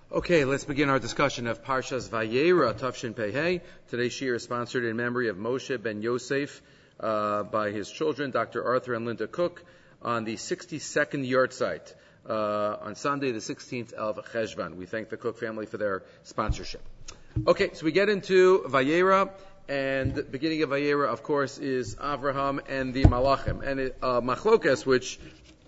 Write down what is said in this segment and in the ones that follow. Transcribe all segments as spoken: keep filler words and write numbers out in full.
Okay, let's begin our discussion of Parshas Vayera, Tafshin Pei. Today's shir is sponsored in memory of Moshe ben Yosef uh, by his children, Doctor Arthur and Linda Cook, on the sixty-second yard site uh, on Sunday, the sixteenth of Cheshvan. We thank the Cook family for their sponsorship. Okay, so we get into Vayera, and the beginning of Vayera, of course, is Avraham and the Malachim, and it, uh, Machlokas, which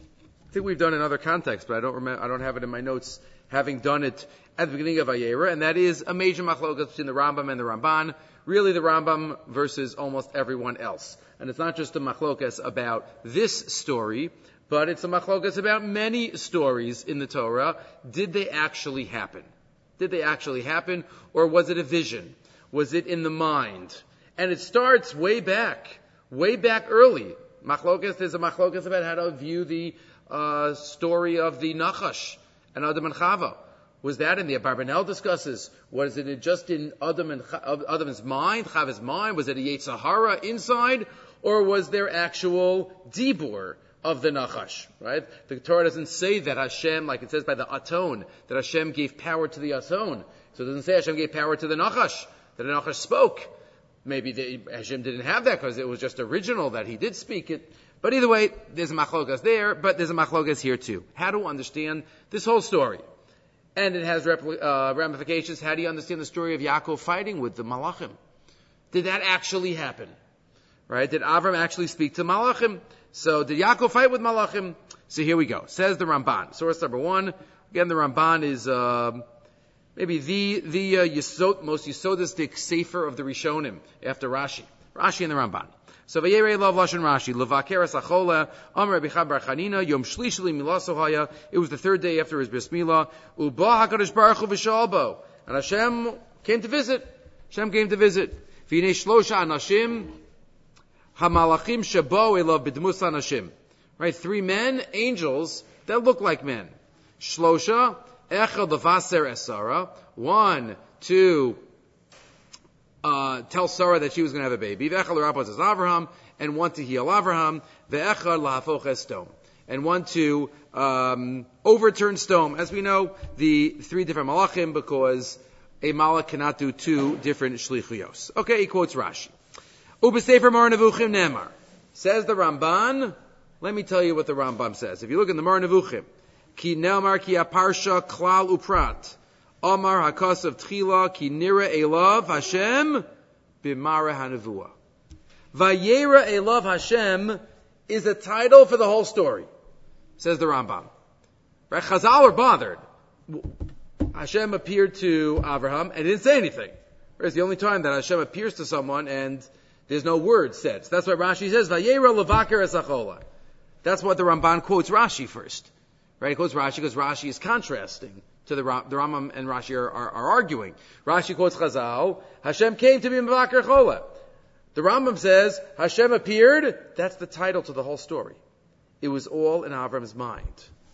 I think we've done in other contexts, but I don't remember. I don't have it in my notes, having done it at the beginning of Vayera, and that is a major machlokas between the Rambam and the Ramban. Really, the Rambam versus almost everyone else, and it's not just a machlokas about this story, but it's a machlokas about many stories in the Torah. Did they actually happen? Did they actually happen, or was it a vision? Was it in the mind? And it starts way back, way back early. Machlokas, there's a machlokas about how to view the uh, story of the Nachash and Adam and Chava. Was that in the Abarbanel discusses? Was it just in Adam and Adam's mind, Chava's mind? Was it a Yetzer Hara inside, or was there actual dibur of the Nachash? Right? The Torah doesn't say that Hashem, like it says by the Aton, that Hashem gave power to the Aton. So it doesn't say Hashem gave power to the Nachash, that the Nachash spoke. Maybe the, Hashem didn't have that because it was just original that he did speak it. But either way, there's a machlokas there, but there's a machlokas here too. How to understand this whole story? And it has repli- uh, ramifications. How do you understand the story of Yaakov fighting with the Malachim? Did that actually happen? Right? Did Avram actually speak to Malachim? So did Yaakov fight with Malachim? So here we go. Says the Ramban. Source number one. Again, the Ramban is uh, maybe the the uh, yisod, most yisodistic sefer of the Rishonim after Rashi. Rashi and the Ramban. So Vayera love Lashon Rashi. Levakeres achola Amar Rabbi Chaim bar Chanina Yom Shlishi Milaso Haya. It was the third day after his bris milah. Uba Hakadosh Baruch Hu v'shalbo. And Hashem came to visit. Hashem came to visit. V'nei shlosha anashim hamalachim shabo elav b'dmus anashim. Right, three men, angels that look like men. Shlosha echad levaser esara. One, two. Uh, tell Sarah that she was going to have a baby. Ve'echad l'rapos es Avraham, and one to heal Avraham. Ve'echad lahafoch es stone, and one to um, overturn stone. As we know, the three different malachim, because a malach cannot do two different shlichuyos. Okay, he quotes Rashi. U'b'sefer Mar Nevuchim Nemar. Says the Ramban. Let me tell you what the Rambam says. If you look in the Mar Nevuchim, ki Nemar ki aparsha klal uprat. Amar hakasav tchila ki nira elav Hashem b'mara hanavua. Vayera elav Hashem is a title for the whole story, says the Rambam. Right? Chazal are bothered. Hashem appeared to Avraham and didn't say anything. It's the only time that Hashem appears to someone and there's no word said. So that's what Rashi says. Vayera levaker esachola. That's what the Ramban quotes Rashi first. Right? He quotes Rashi because Rashi is contrasting to the, the Rambam and Rashi are, are, are arguing. Rashi quotes Chazal, Hashem came to be Mevakar Chola. The Rambam says, Hashem appeared, that's the title to the whole story. It was all in Avram's mind.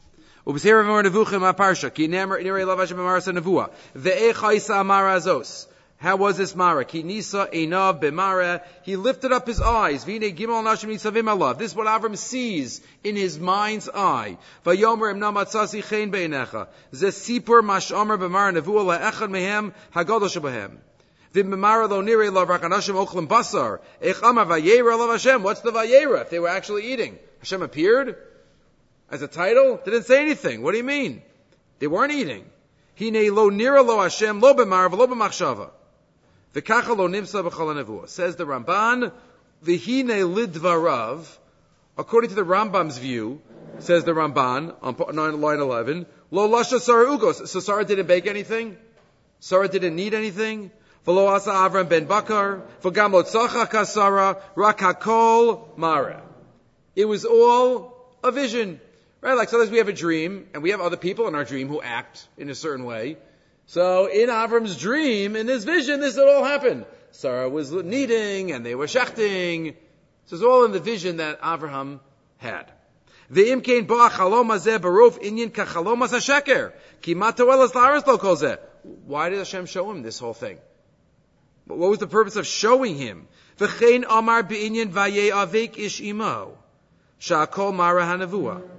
How was this Mara? Ki nisa einav b'mara. He lifted up his eyes. V'nei gimel nashim nitzavim alav. This is what Avram sees in his mind's eye. Vayomer emna matzasi chen beinecha. Ze sipur mashamer b'mara nevuah la'echad mehem hagadol shebahem. V'b'mara lo nirei lav rak anashim ochlim basar. Ech amar vayera lav Hashem. What's the vayera? If they were actually eating. Hashem appeared as a title? Didn't say anything. What do you mean? They weren't eating. Hinei lo nira lo Hashem lo b'mara v'lo b'machshava. Says the Ramban, V'hine lidvarav, according to the Rambam's view, says the Ramban, on line eleven, Lo lasha Sarah ugos. So Sarah didn't bake anything? Sarah didn't need anything? V'lo asa Avram ben Bakar, V'gam lo tzacha kasara, rak hakol mara. It was all a vision. Right? Like sometimes we have a dream, and we have other people in our dream who act in a certain way. So in Avram's dream, in his vision, this had all happened. Sarah was kneading, and they were shechting. So it's all in the vision that Avraham had. Ve'im kein bo hachalom hazeh barov inyan kachalom has hasheker. Ki ma toelas la'aretz lo kol zeh. Why did Hashem show him this whole thing? What was the purpose of showing him? V'chein amar be'inyan vayei avek ish imo. Sha'akol mara hanavua.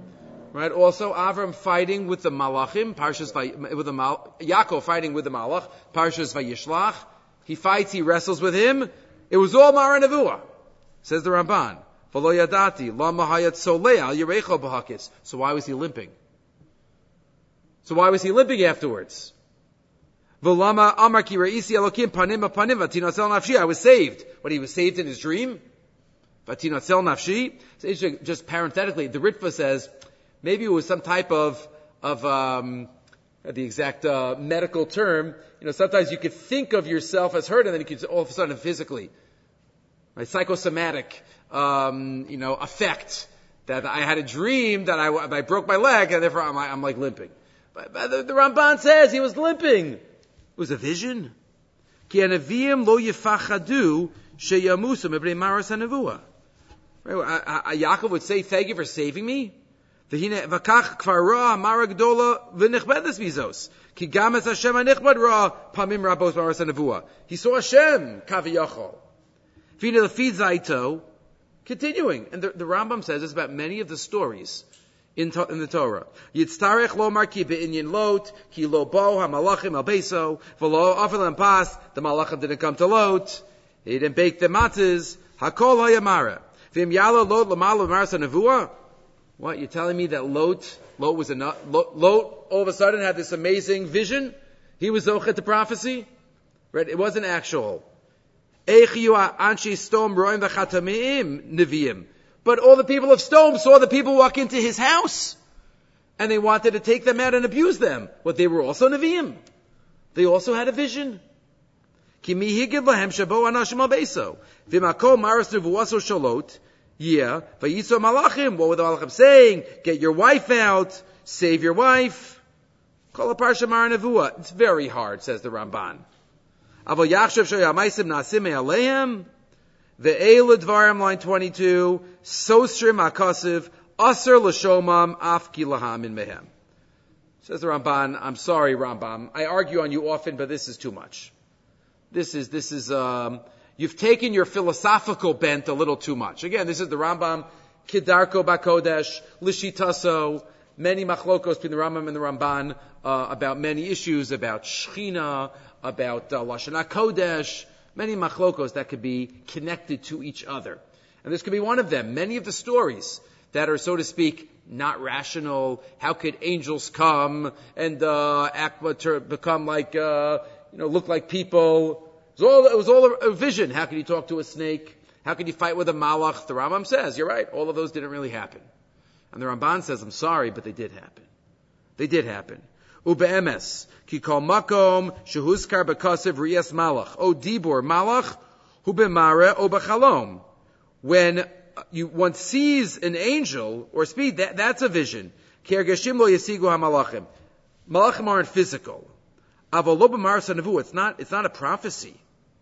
Right? Also, Avram fighting with the Malachim, Parshas Vay, with the Mal, Yaakov fighting with the Malach, Parshas Vayishlach. He fights, he wrestles with him. It was all Mara Nevuah, says the Ramban. V'lo yadati, lama hayat solei al yerecho b'hakis. So why was he limping? So why was he limping afterwards? V'lama amar ki re'isi elokim panim panim v'tinasel nafshi. I was saved. But he was saved in his dream? V'tinasel nafshi. So interesting, just parenthetically, the Ritva says, maybe it was some type of, of, um, the exact, uh, medical term. You know, sometimes you could think of yourself as hurt and then you could all of a sudden physically, right? Psychosomatic, um, you know, effect that I had a dream that I, I broke my leg and therefore I'm, I'm like limping. But, but the, the Ramban says he was limping. It was a vision. Ki hanavim lo yifachadu sheyamusu mibnei maras hanevuah. Yaakov would say, thank you for saving me. V'kach kvar ra mara gdola v'nichbedes mizos. Ki gam es Hashem hanichbed ra pamim rabos maras hanevuah. He saw Hashem, kaviyachol. V'ina lefid zaito. Continuing. And the, the Rambam says this about many of the stories in, to, in the Torah. Yitztarech lo mar ki be'inyin lot, ki lo bo ha-malachim al-beso, v'lo afel and pas, the malachim didn't come to Lot, he didn't bake the matzahs, hakol ha-yamara. V'im yalo lot l'malo maras ha-nevuah? What, you're telling me that Lot, Lot was a, Lot, Lot all of a sudden had this amazing vision? He was zochet to prophecy? Right? It wasn't actual. But all the people of Stone saw the people walk into his house, and they wanted to take them out and abuse them. But they were also Nevi'im. They also had a vision. Yeah, what were the Malachim saying? Get your wife out, save your wife. It's very hard, says the Ramban. Avo yachshav shoyamaisim nasim aleim ve'elu dvarim, line twenty-two, sosrim akasiv aser l'shomam af ki lahamin mehem. Says the Ramban, I'm sorry Rambam, I argue on you often, but this is too much. This is, this is, um, you've taken your philosophical bent a little too much. Again, this is the Rambam, Kedarko Bakodesh, Lishitaso, many machlokos between the Rambam and the Ramban, uh, about many issues, about Shechina, about uh, Lashon HaKodesh, many machlokos that could be connected to each other. And this could be one of them. Many of the stories that are, so to speak, not rational. How could angels come and uh, act, become like, uh, you know, look like people? It was all, it was all a, a vision. How could you talk to a snake? How could you fight with a malach? The Rambam says, you're right, all of those didn't really happen. And the Ramban says, I'm sorry, but they did happen. They did happen. Ube'emes, ki kol makom shehuzkar b'kasev riyas malach, o dibur malach, hu b'mare o b'chalom. When you, one sees an angel, or speed, that, that's a vision. Ki ergeshim lo yesigu ha-malachim. Malachim aren't physical. Avo lo b'maras ha-nevuah, it's not, it's not a prophecy.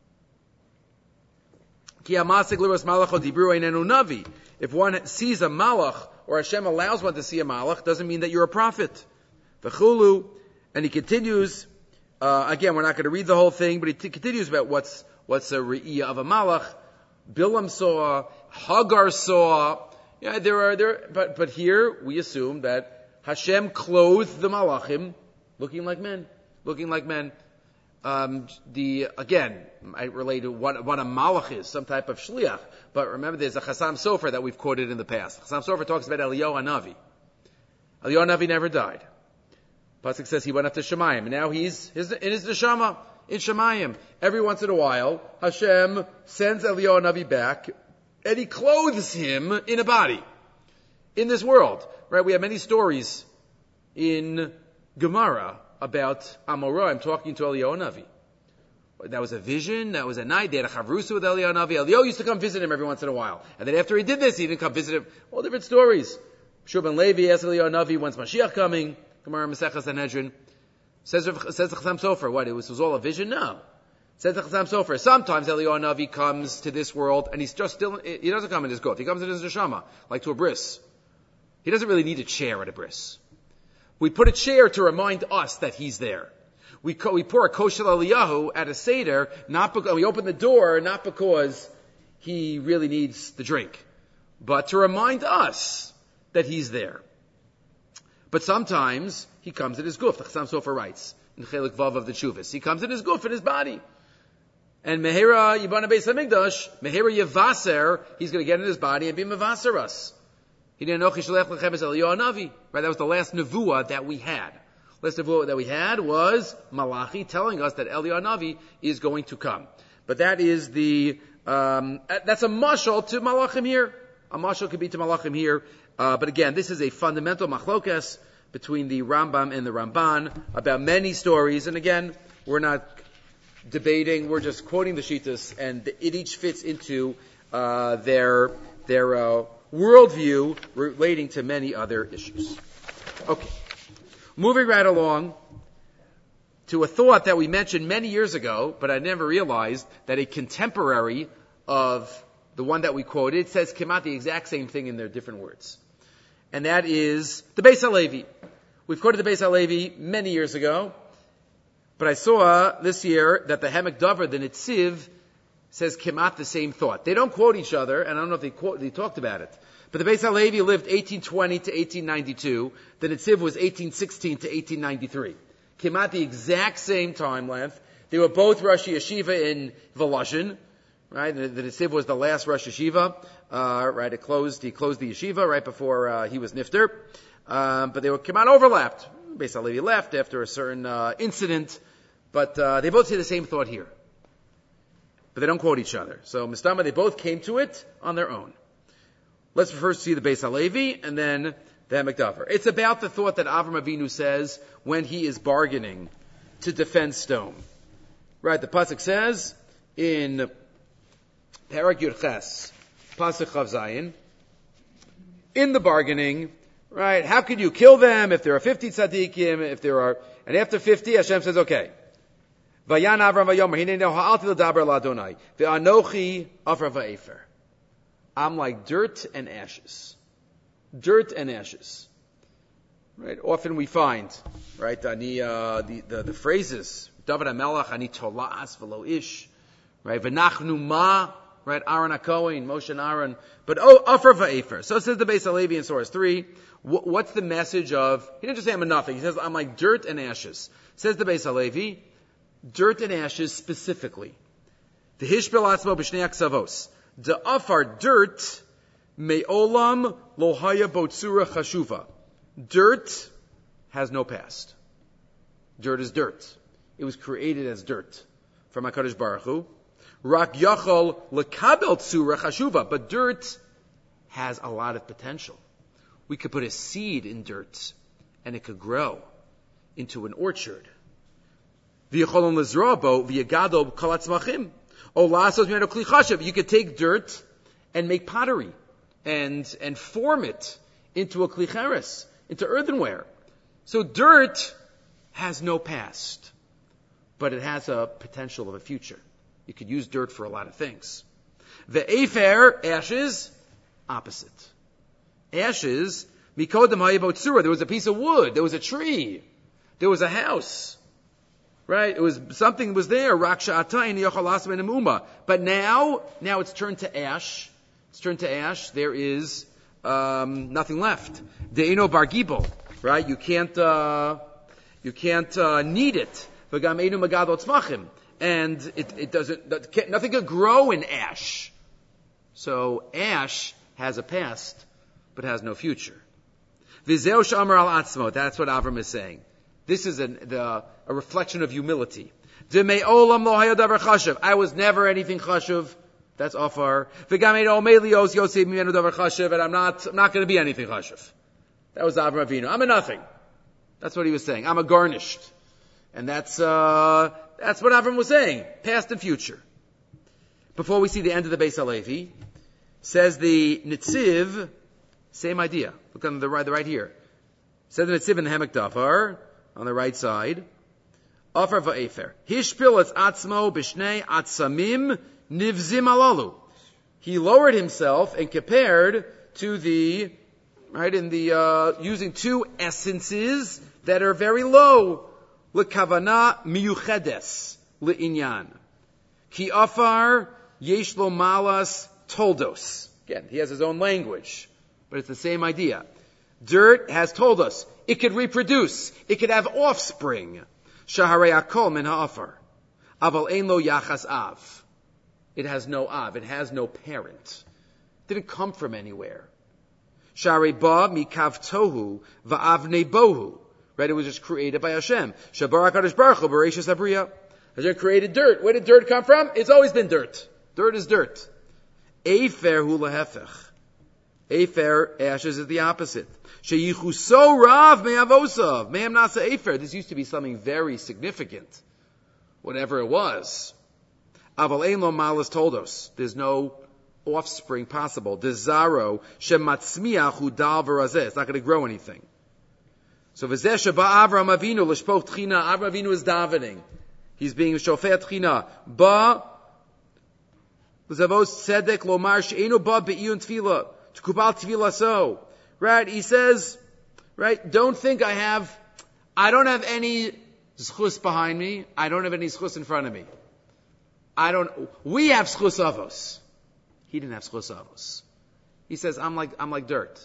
Ki ha-masik liros malach o dibru einenu navi. If one sees a malach, or Hashem allows one to see a malach, doesn't mean that you're a prophet. V'chulu, and he continues, uh, again, we're not going to read the whole thing, but he t- continues about what's, what's a re'iyah of a malach. Bilam saw, Hagar saw, yeah, there are, there, but, but here we assume that Hashem clothed the malachim, looking like men, looking like men. Um, the, again, I relate to what, what a malach is, some type of shliach, but remember there's a Chassam Sofer that we've quoted in the past. Chassam Sofer talks about Eliyahu Hanavi. Eliyahu Hanavi never died. Pasuk says he went up to Shemayim, and now he's his, in his neshama, in Shemayim. Every once in a while, Hashem sends Eliyahu Hanavi back, and he clothes him in a body, in this world. Right? We have many stories in Gemara about Amorah. I'm talking to Eliyahu Hanavi. That was a vision, that was a night, they had a chavrusa with Eliyahu Hanavi. Eliyahu used to come visit him every once in a while. And then after he did this, he didn't come visit him. All different stories. Shur ben Levi asked Eliyahu Hanavi, when's Mashiach coming? Gemara Masechah Sanhedrin. Says, says the Chassam Sofer, what, it was, it was all a vision? No. Says the Chassam Sofer, sometimes Eliyahu Hanavi comes to this world, and he's just still, he doesn't come in his goat, he comes in his neshama, like to a bris. He doesn't really need a chair at a bris. We put a chair to remind us that he's there. We, co- we pour a kosher Eliyahu at a Seder, not because, we open the door, not because he really needs the drink, but to remind us that he's there. But sometimes he comes in his guf. The Chassam Sofer writes in Chelik Vav of the Shuvas. He comes in his guf, in his body. And Mehera Yibana Beis HaMikdash, Mehera Yevaser, he's going to get in his body and be Mevaser us. He didn't know Chishalech Lechem Es Eliyahu Navi. Right? That was the last nevuah that we had. The last nevuah that we had was Malachi telling us that Eliyahu Navi is going to come. But that is the, um, that's a mashal to Malachim here. A mashal could be to Malachim here. Uh, but again, this is a fundamental machlokas between the Rambam and the Ramban about many stories. And again, we're not debating, we're just quoting the Shittas, and it each fits into uh, their their uh, worldview relating to many other issues. Okay. Moving right along to a thought that we mentioned many years ago, but I never realized that a contemporary of the one that we quoted says Kemat the exact same thing in their different words. And that is the Beis HaLevi. We've quoted the Beis HaLevi many years ago, but I saw this year that the Hamek Dover, the Netziv, says Kemat the same thought. They don't quote each other, and I don't know if they, quote, they talked about it. But the Beis HaLevi lived eighteen twenty to eighteen ninety-two. The Netziv was eighteen sixteen to eighteen ninety-three. Kemat the exact same time length. They were both Rosh Yeshiva in Volozhin. Right, the, the Netziv was the last Rosh Yeshiva. Uh, right, it closed. He closed the yeshiva right before uh, he was nifter. Um, but they were Kemat overlapped. Beis HaLevi left after a certain uh, incident, but uh, they both say the same thought here. But they don't quote each other. So Mistama, they both came to it on their own. Let's first see the Beis HaLevi and then the Hamek Dover. It's about the thought that Avram Avinu says when he is bargaining to defend stone. Right, the pasuk says in Parak Yud Ches, Pasuk Chav Zayin, in the bargaining, right, how could you kill them if there are fifty tzaddikim, if there are, and after fifty, Hashem says, okay. Vayan Avram Vayomer, Hinei no ha'alti l'daber la'Adonai, ve'anochi Avram va'efer. I'm like dirt and ashes. Dirt and ashes. Right, often we find, right, ani, uh, the, the, the phrases, David HaMelech, ani tola'as v'lo ish, right, v'nachnu ma, right, Aaron HaKohen, Moshe and Aaron, but oh, Afar va'efer. So says the Beis HaLevi in Source three. W- what's the message of, he didn't just say I'm a nothing, he says I'm like dirt and ashes. Says the Beis HaLevi, dirt and ashes specifically. The Hishbel Atzmo b'shnei aksavos. The Afar dirt, me'olam lohaya botsura chashuva. Dirt has no past. Dirt is dirt. It was created as dirt from HaKadosh Baruch Hu. Rak yachol lekabel tsura chashuva, but dirt has a lot of potential. We could put a seed in dirt, and it could grow into an orchard. V'yacholon lezrabo v'yagado kalatzmachim. O lasos miyado kli chashav. You could take dirt and make pottery, and and form it into a kli cheres, into earthenware. So dirt has no past, but it has a potential of a future. You could use dirt for a lot of things. The Afer, ashes, opposite. Ashes, mikodem hayabotsura. There was a piece of wood. There was a tree. There was a house. Right? It was, something was there. Raksha atayin yochalas benamuma. But now, now it's turned to ash. It's turned to ash. There is, um, nothing left. De'eno bar gibel. Right? You can't, uh, you can't, uh, knead it. V'gam einu magadol tzmachim. And it, it doesn't, nothing could grow in ash. So ash has a past, but has no future. V'zeu she'amar al atzmo. That's what Avram is saying. This is an, the, a reflection of humility. D'mei olam lo haya davar chashuv. I was never anything chashuv. That's Afar. V'gam eino melios yosef mimenu davar chashuv. And I'm not, I'm not going to be anything chashuv. That was Avram Avinu. I'm a nothing. That's what he was saying. I'm a garnished. And that's, uh, that's what Avram was saying. Past and future. Before we see the end of the Beis HaLevi, says the Netziv, same idea. Look on the right, the right here. Says the Netziv in the Hamek Dover, on the right side. Afar va'efer. Hishpil es atzmo b'shnei atzamim nivzim alalu. He lowered himself and compared to the, right, in the, uh, using two essences that are very low. L'kavana miyuchedes le'inyan. Ki afar yesh lo malas toldos. Again, he has his own language, but it's the same idea. Dirt has told us it could reproduce. It could have offspring. Shaharei akol min ha'afar. Aval ein lo yachas av. It has no av. It has no parent. It didn't come from anywhere. Shaharei ba mikav tohu va'avnei bohu. Right? It was just created by Hashem. Shabar HaKadosh Baruch Hu Bereishis Habriya. Hashem created dirt. Where did dirt come from? It's always been dirt. Dirt is dirt. Efer hu lahefech. Efer, ashes, is the opposite. Sheyichuso rav me'avosav. Me'am nasa efer. This used to be something very significant. Whatever it was. Aval ein lo malas toldos. There's no offspring possible. Dezaro shematzmiach hu dal v'razeh. It's not going to grow anything. So v'zeh sheba Avram Avinu l'shpoch tchina. Avram Avinu is davening. He's being shofeh tchina. Ba l'zavos tzedek lomar she'enu ba be'iyun tefillah. T'kubal tefillah so. Right? He says, right, don't think I have, I don't have any zchus behind me. I don't have any zchus in front of me. I don't, we have zchus avos. He didn't have zchus avos. He says, I'm like, I'm like dirt.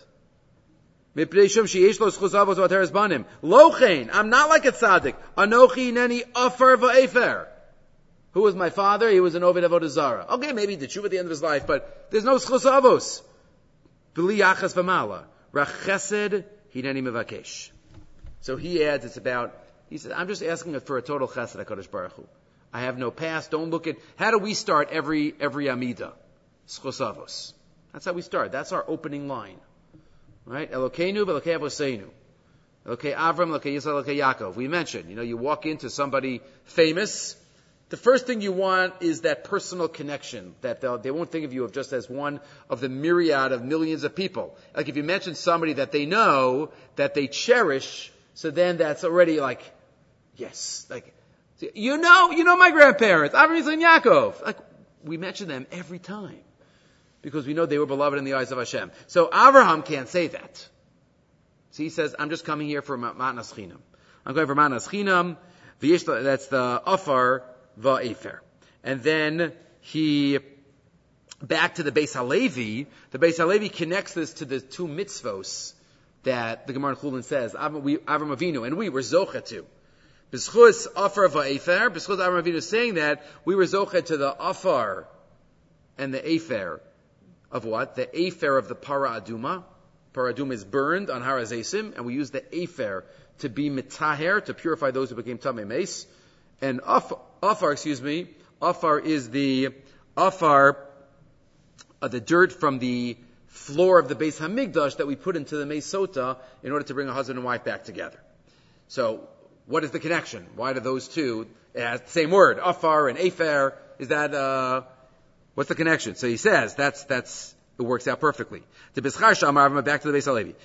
Lochein, I'm not like a tzaddik. Anochi neni afer va'efer. Who was my father? He was an Ovid Avodah Zarah. Okay, maybe he did tshuva at the end of his life, but there's no zchus avos. B'li yachas v'mala. Rachesed hineni mevakesh. So he adds, it's about, he says, I'm just asking for a total chesed HaKadosh Baruch Hu. I have no past. Don't look at, how do we start every, every Amida? Zchus avos. That's how we start. That's our opening line. Right? Elokeinu v'elokei avoseinu. Elokei Avram, Elokei Yisrael, Elokei Yaakov. We mentioned, you know, you walk into somebody famous, the first thing you want is that personal connection, that they won't think of you just as one of the myriad of millions of people. Like if you mention somebody that they know, that they cherish, so then that's already like, yes, like, you know, you know my grandparents, Avram, Yisrael, and Yaakov. Like, we mention them every time, because we know they were beloved in the eyes of Hashem. So Avraham can't say that. So he says, I'm just coming here for Matnas Chinam. I'm going for Matnas Chinam. That's the Afar Va'efer. And then he, back to the Beis Halevi, the Beis Halevi connects this to the two mitzvos that the Gemara in Chulin says, Avram Avinu, and we were Zocha to. B'schus Afar Va'efer, B'schus Avram Avinu is saying that, we were Zocha to the Afar and the Efer of what? The Efer of the Para Aduma. Para Aduma is burned on Har HaZeisim, and we use the Efer to be Mitaher, to purify those who became Tamei Meis. And Afar, Afar, excuse me, Afar is the Afar, uh, the dirt from the floor of the Beis Hamikdash that we put into the Meisota in order to bring a husband and wife back together. So, what is the connection? Why do those two, it has the same word, Afar and Efer, is that, uh, what's the connection? So he says, that's, that's, it works out perfectly. Back to the Beis Halevi.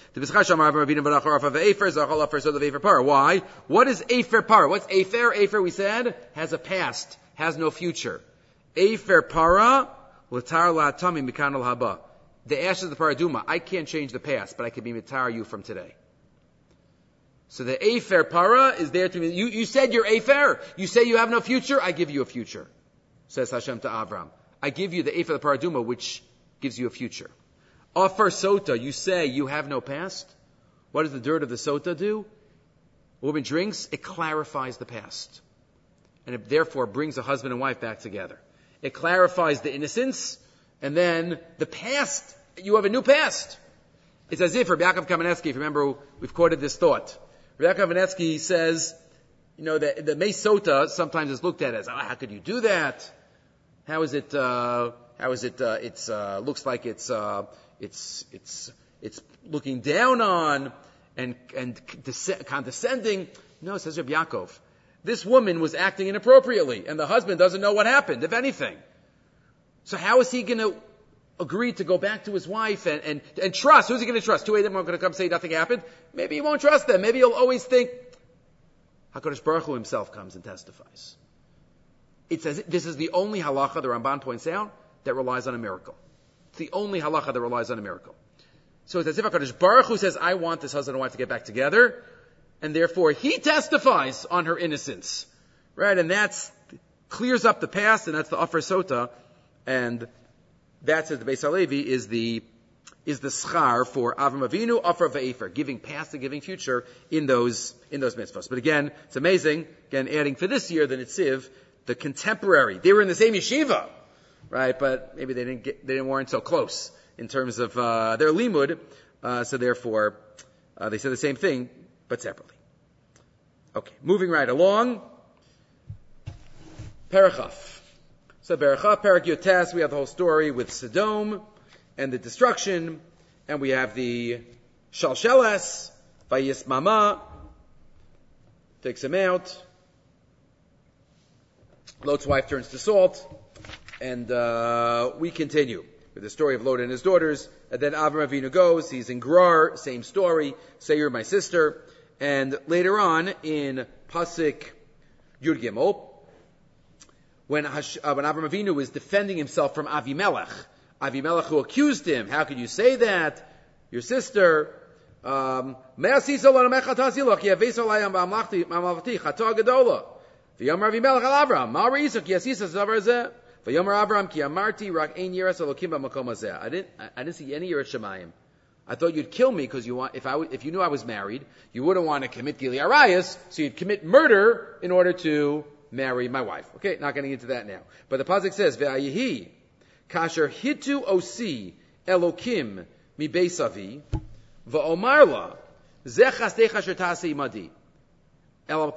Why? What is Efer Para? What's Efer? Efer, we said, has a past, has no future. Efer Para, L'tar La'atami Mikan Al-Haba. The ashes of the Paraduma, I can't change the past, but I can be Mitar you from today. So the Efer Para is there to me. You, you said you're Efer. You say you have no future, I give you a future. Says Hashem to Avram. I give you the Efer of the Paraduma, which gives you a future. Afar Sota, you say you have no past. What does the dirt of the Sota do? A woman drinks, it clarifies the past. And it therefore brings a husband and wife back together. It clarifies the innocence, and then the past, you have a new past. It's as if Rabbi Yaakov Kamenetsky, if you remember, we've quoted this thought. Rabbi Yaakov Kamenetsky says, you know, the, the Meis Sota sometimes is looked at as, oh, how could you do that? How is it, uh, how is it, uh, it's, uh, looks like it's, uh, it's, it's, it's looking down on and, and condescending. No, says Rabbi Yaakov. This woman was acting inappropriately and the husband doesn't know what happened, if anything. So how is he going to agree to go back to his wife and, and, and trust? Who's he going to trust? Two of them are going to come say nothing happened? Maybe he won't trust them. Maybe he'll always think, HaKadosh Baruch Hu himself comes and testifies. It says this is the only halacha, the Ramban points out, that relies on a miracle. It's the only halacha that relies on a miracle. So it's as if HaKadosh Baruch Hu says, I want this husband and wife to get back together, and therefore he testifies on her innocence. Right? And that's, clears up the past, and that's the Afar Sota, and that, says the Beis Halevi, is the, is the schar for Avram Avinu, Afar Ve'efer, giving past and giving future in those in those mitzvahs. But again, it's amazing. Again, adding for this year the Netziv, the contemporary. They were in the same yeshiva, right? But maybe they didn't get, they didn't weren't so close in terms of uh, their limud. Uh, so therefore, uh, they said the same thing, but separately. Okay, moving right along. Perachaf. So Perachaf, Perak Yotes, we have the whole story with Sodom and the destruction, and we have the Shalsheles, Vayismama, takes him out. Lot's wife turns to salt, and uh, we continue with the story of Lot and his daughters. And then Avram Avinu goes, he's in Gerar, same story, say you're my sister. And later on in Pasuk Yud Gimel, when, Hash, uh, when Avram Avinu was defending himself from Avimelech, Avimelech who accused him, how could you say that? Your sister, um, V'yomer Avimelech al Avram, Ma'ar Yisuk Yasisa Zavar Zeh. V'yomer Avram Ki Amarti Rak Ein Yiras Elokim B'Makom Hazeh. I didn't, I didn't see any Yiras Shemayim. I thought you'd kill me because you want, if I, if you knew I was married, you wouldn't want to commit Gili Arayas, so you'd commit murder in order to marry my wife. Okay, not getting into that now. But the pasuk says, Ve'ayihi Kasher Hitu Osi Elokim Mi Beisavi V'Omarla Zeh Chastecha Shertasi Madi. So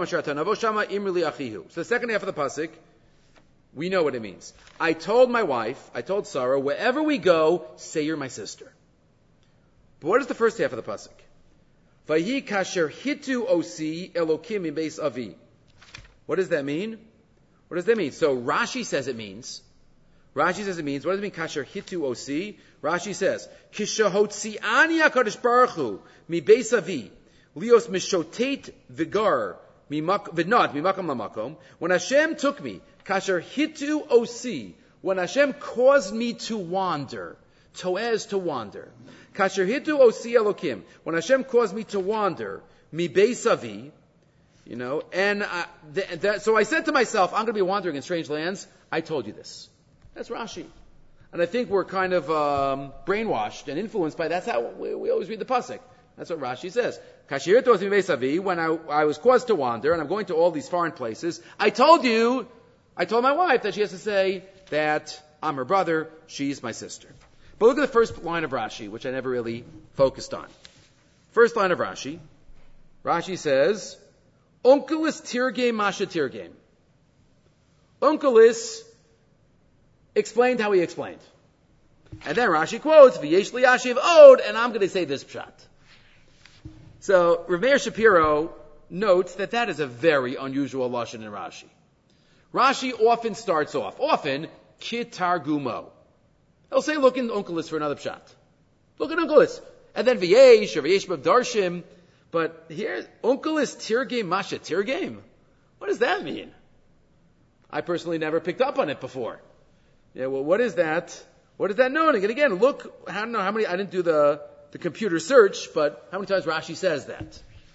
the second half of the pasuk, we know what it means. I told my wife, I told Sarah, wherever we go, say you're my sister. But what is the first half of the pasuk? Vayi kasher hitu osi elokim in beis avi. What does that mean? What does that mean? So Rashi says it means. Rashi says it means. What does it mean? Kasher hitu osi. Rashi says kishahotziani hakadosh baruch hu mi beis avi. Lios mishotet vigar v'nad mimakam lamakom. When Hashem took me, kasher hitu osi, when Hashem caused me to wander, toez to wander, kasher hitu osi elokim, when Hashem caused me to wander, mi beisavi, you know, and uh, th- th- so I said to myself, I'm going to be wandering in strange lands. I told you this. That's Rashi. And I think we're kind of um, brainwashed and influenced by that's how we, we always read the pasuk. That's what Rashi says. When I, I was caused to wander, and I'm going to all these foreign places, I told you, I told my wife that she has to say that I'm her brother, she's my sister. But look at the first line of Rashi, which I never really focused on. First line of Rashi, Rashi says, Onkelis tirgem masha tirgem. Onkelis explained how he explained. And then Rashi quotes, V'yesh li yashiv od, and I'm going to say this pshat. So, Rav Meir Shapiro notes that that is a very unusual lashon in Rashi. Rashi often starts off, often, kitargumo. He'll say, look in Onkelis for another pshat. Look at Onkelis. And then V'yesh, or V'yesh B'Darshim. But here, Onkelis tirgem masha tirgem. What does that mean? I personally never picked up on it before. Yeah, well, what is that? What is that knowing? And again, look, I don't know how many, I didn't do the, the computer search, but how many times Rashi says that?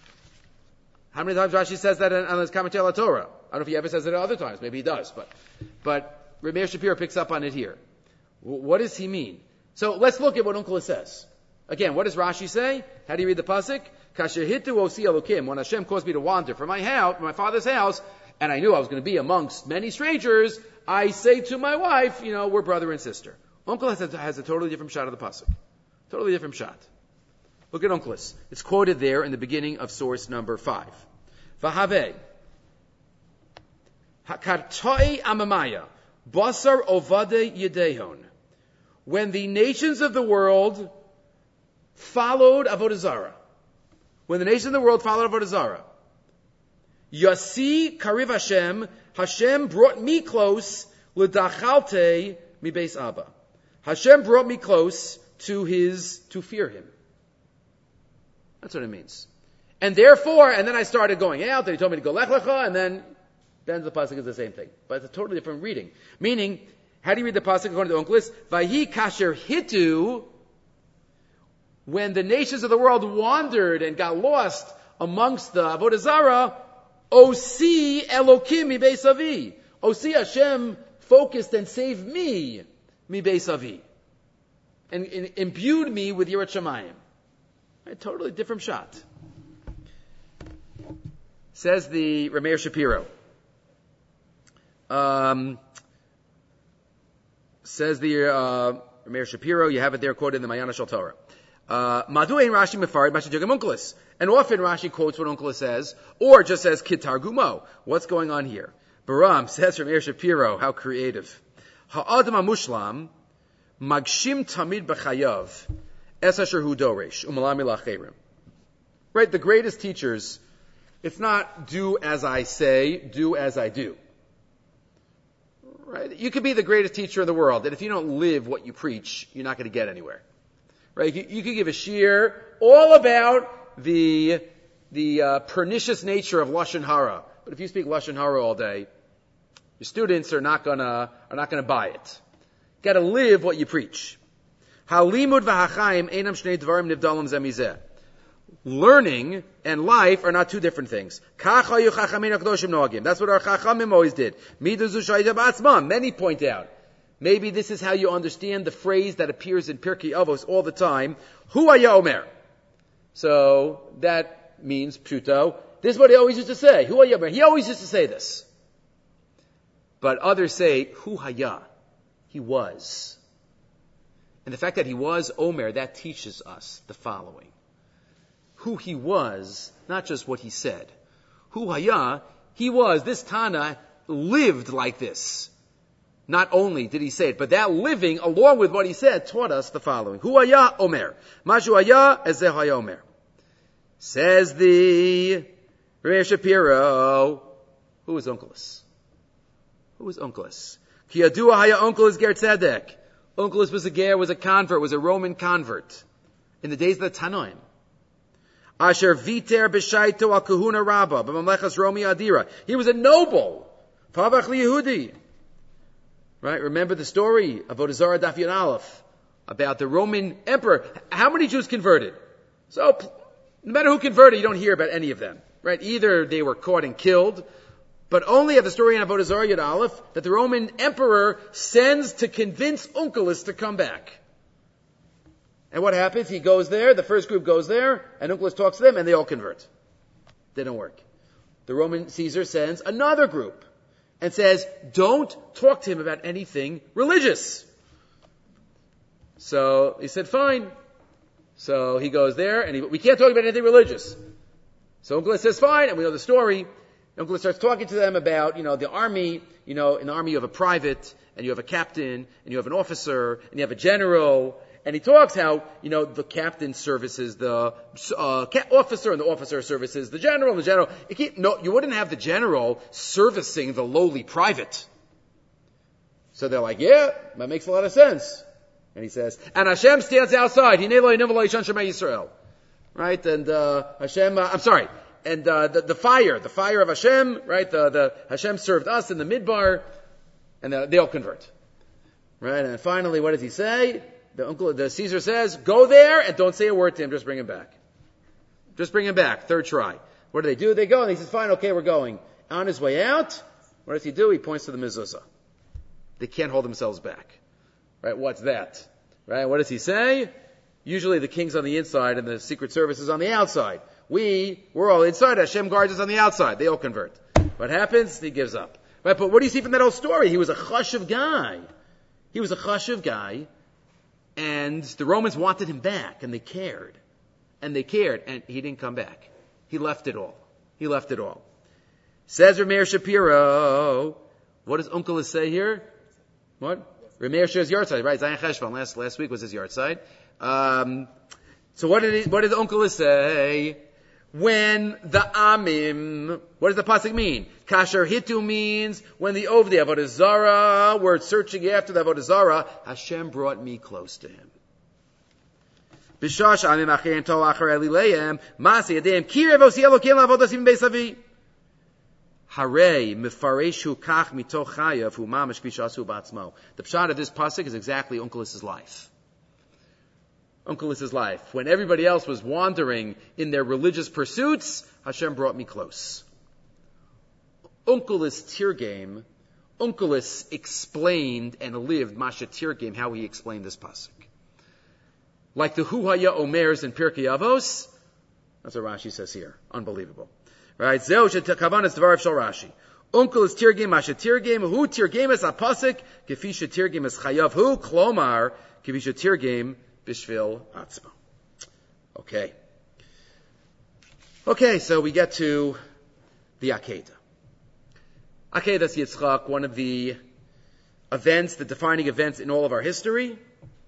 How many times Rashi says that on his commentary on the Torah? I don't know if he ever says it at other times. Maybe he does, but, but Rav Meir Shapiro picks up on it here. W- what does he mean? So let's look at what Onkelis says. Again, what does Rashi say? How do you read the pasuk? Kasher hitu osi elokim. When Hashem caused me to wander from my house, from my father's house, and I knew I was going to be amongst many strangers, I say to my wife, you know, we're brother and sister. Onkelis has, has a totally different shot of the pasuk. Totally different shot. Look at Onkelis. It's quoted there in the beginning of source number five. V'haveh. Hakartoi amamaya. Basar ovade yedehon. When the nations of the world followed Avodah Zarah. When the nations of the world followed Avodah Zarah. Yasi kariv Hashem. Hashem brought me close. L'dachalte mi beis Abba. Hashem brought me close to his, to fear him. That's what it means. And therefore, and then I started going out, and he told me to go lech lecha, and then, then the pasuk is the same thing. But it's a totally different reading. Meaning, how do you read the pasuk according to Onkelis? Vahi kasher hitu, when the nations of the world wandered and got lost amongst the Avodah Zarah, Osi Elokim mi beis avi. Osi Hashem focused and saved me mi beis avi. and, and imbued me with Yirat Shamayim. A totally different shot. Says the Rameir Shapiro. Um, says the uh, Rameir Shapiro, you have it there quoted in the Mayana Shal Torah. Madu ein Rashi mefarid mashajugam Onkelos. And often Rashi quotes what Onkelos says, or just says Kitar Gumo. What's going on here? Baram says from Rameir Shapiro, how creative. Ha'adam ha'mushlam magshim tamid b'chayav es asher hu doresh u'malami lacherim. Right, the greatest teachers, it's not do as I say, do as I do. Right? You could be the greatest teacher in the world, and if you don't live what you preach, you're not going to get anywhere. Right? You, you could give a shiur all about the the uh, pernicious nature of lashon hara, but if you speak lashon hara all day, your students are not gonna are not gonna buy it. You got to live what you preach. Halimud v'hachaim einam shnei dvarim nivdalim zemizeh. Learning and life are not two different things. That's what our Chachamim always did. Many point out. Maybe this is how you understand the phrase that appears in Pirkei Avos all the time. Hu haya omer. So that means pshuto. This is what he always used to say. Hu haya omer. He always used to say this. But others say hu haya. He was. And the fact that he was omer, that teaches us the following. Who he was, not just what he said. Hu haya, he was, this Tana lived like this. Not only did he say it, but that living, along with what he said, taught us the following. Hu haya omer. Mashu haya ezeh haya omer. Says the Rameir Shapiro, who is Onkelos? Who is Onkelos? Ki yadua haya Onkelos ger tzedek. Onkelos was a ger, was a convert, was a Roman convert. In the days of the Tanoim. Asher viter b'shaito al kahuna rabba b'mamlechas Romi adira. He was a noble. Favach li Yehudi. Right? Remember the story of Avodah Zarah Daf Yud Aleph about the Roman emperor. How many Jews converted? So, no matter who converted, you don't hear about any of them. Right? Either they were caught and killed, but only at the story in Avodah Zarah Yud Aleph that the Roman emperor sends to convince Onkelos to come back. And what happens? He goes there, the first group goes there, and Onkelos talks to them, and they all convert. They don't work. The Roman Caesar sends another group and says, don't talk to him about anything religious. So he said, fine. So he goes there, and he, we can't talk about anything religious. So Onkelos says, fine, and we know the story. Onkelos starts talking to them about, you know, the army. You know, in the army you have a private, and you have a captain, and you have an officer, and you have a general. And he talks how, you know, the captain services the uh, officer, and the officer services the general, and the general. You can't, no, you wouldn't have the general servicing the lowly private. So they're like, yeah, that makes a lot of sense. And he says, and Hashem stands outside. Right? And uh, Hashem, uh, I'm sorry. And uh, the, the fire, the fire of Hashem, right? The, the Hashem served us in the midbar, and the, they all convert. Right? And finally, what does he say? The uncle, the Caesar says, go there and don't say a word to him, just bring him back. Just bring him back, third try. What do they do? They go, and he says, fine, okay, we're going. On his way out, what does he do? He points to the mezuzah. They can't hold themselves back. Right, what's that? Right, what does he say? Usually the king's on the inside and the secret service is on the outside. We, we're all inside, Hashem guards us on the outside. They all convert. What happens? He gives up. Right, but what do you see from that whole story? He was a chashuv guy. He was a chashuv guy. And the Romans wanted him back, and they cared. And they cared, and he didn't come back. He left it all. He left it all. Says Rameir Shapiro, what does Onkelos say here? What? Rameir shares Yartzeit, right? Zayin Cheshvan, last, last week was his Yartzeit. Um, so what did he, what did Onkelos say? When the Amim, what does the pasuk mean? Kasher Hitu means when the Ovdei Avodah Zarah were searching after the Avodah Zarah, Hashem brought me close to him. Bishash Amim Achein Tol Acher Elileim Masi Adeim Kirev Osi Elokim Lavodas Im Beisavi Harei Mefareshu Kach Mitoch Chayav Hu Mamash Bishasu Batzmo. The pshat of this pasuk is exactly Onkelos' life. Onkelos' life. When everybody else was wandering in their religious pursuits, Hashem brought me close. Onkelos' Tirgame, Onkelos explained and lived Masha Tirgame, how he explained this pasuk. like the Hu Haya Omers in Pirkei Avos. That's what Rashi says here. Unbelievable. Right? Zeu she'tekavanas dvarav shel Rashi. Unkel is tirgim asher tirgim, hu tirgim es apasik, kefi shetirgim es chayav hu, klomar, kefi shetirgim bishvil atzma. Okay. Okay, so we get to the Akedah. Akedas Yitzchak, one of the events, the defining events in all of our history.